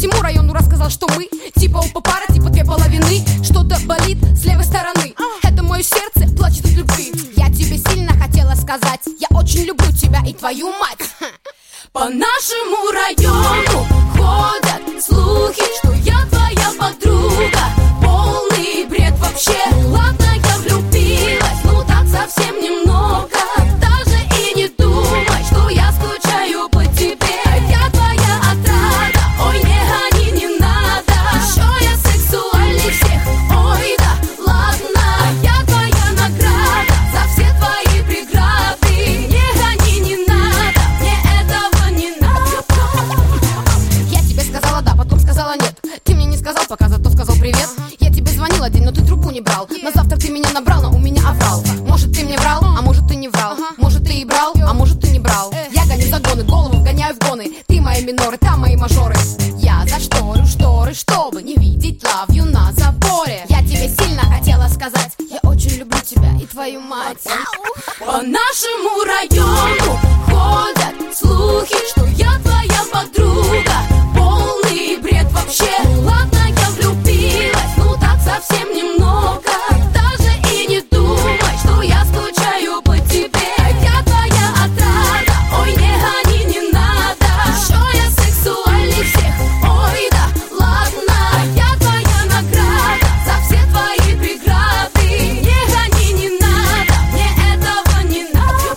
всему району рассказал, что мы типа оба пара, типа две половины. Что-то болит с левой стороны. Это мое сердце плачет от любви. Я тебе сильно хотела сказать, я очень люблю тебя и твою мать. По нашему району ходят слухи, что я твоя подруга. Полный бред вообще. Ладно, я влюбилась, ну так совсем немного. Даже и не думай, что я скучаю по тебе. Я твоя отрада, ой, не гони, не надо. Еще я сексуальней всех, ой, да, ладно. Я твоя награда за все твои преграды. Не гони, не надо, мне этого не надо. Я тебе сказала да, потом сказала нет. Ты мне не сказал пока, зато сказал привет. Я тебе звонила день, но ты трубку не брал. На завтра ты меня набрал, но у меня оврал. Может ты мне врал, а может ты не врал. Может ты и брал, а может ты не брал. Я гоню загоны, голову гоняю в гоны. Ты мои миноры, там мои мажоры. Я зашторю шторы, чтобы не видеть love you на заборе. Я тебе сильно хотела сказать, я очень люблю тебя и твою мать. По нашему району ходят слухи, что я твоя подруга. Полный бред вообще. Ладно, я влюбилась, ну так совсем немного. Даже и не думай, что я скучаю по тебе. Я твоя отрада, ой, не гони, не надо. Еще я сексуальней всех, ой, да, ладно. Я твоя награда за все твои преграды. Не гони, не надо, мне этого не надо.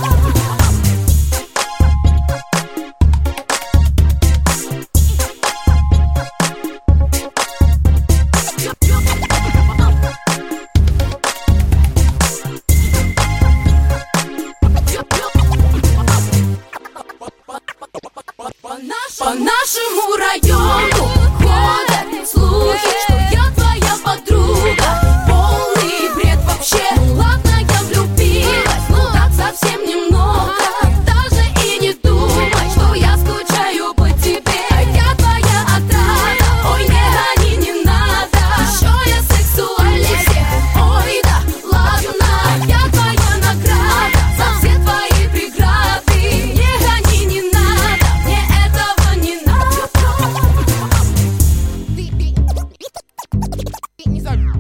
По нашему району ходят слухи, что я твоя подруга. Полный бред вообще. Ладно, я влюбилась, ну так совсем немного. Даже и не думай, что я скучаю по тебе. Я твоя отрада, ой, не гони, не надо. Еще я сексуальней всех, ой, да, ладно. Я твоя награда за все твои преграды. Не гони, не надо, мне этого не надо. Ты не знаю.